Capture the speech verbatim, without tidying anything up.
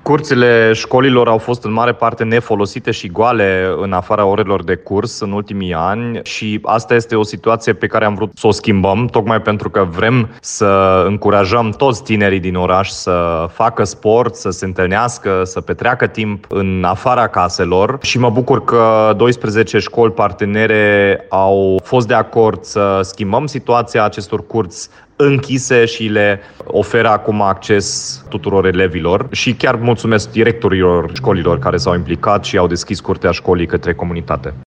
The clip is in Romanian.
Curțile școlilor au fost în mare parte nefolosite și goale în afara orelor de curs în ultimii ani și asta este o situație pe care am vrut să o schimbăm, tocmai pentru că vrem să încurajăm toți tinerii din oraș să facă sport, să se întâlnească, să petreacă timp în afara caselor și mă bucur că doisprezece școli partenere au fost de acord să schimbăm situația acestor curți închise și le oferă acum acces tuturor elevilor și chiar mulțumesc directorilor școlilor care s-au implicat și au deschis curtea școlii către comunitate.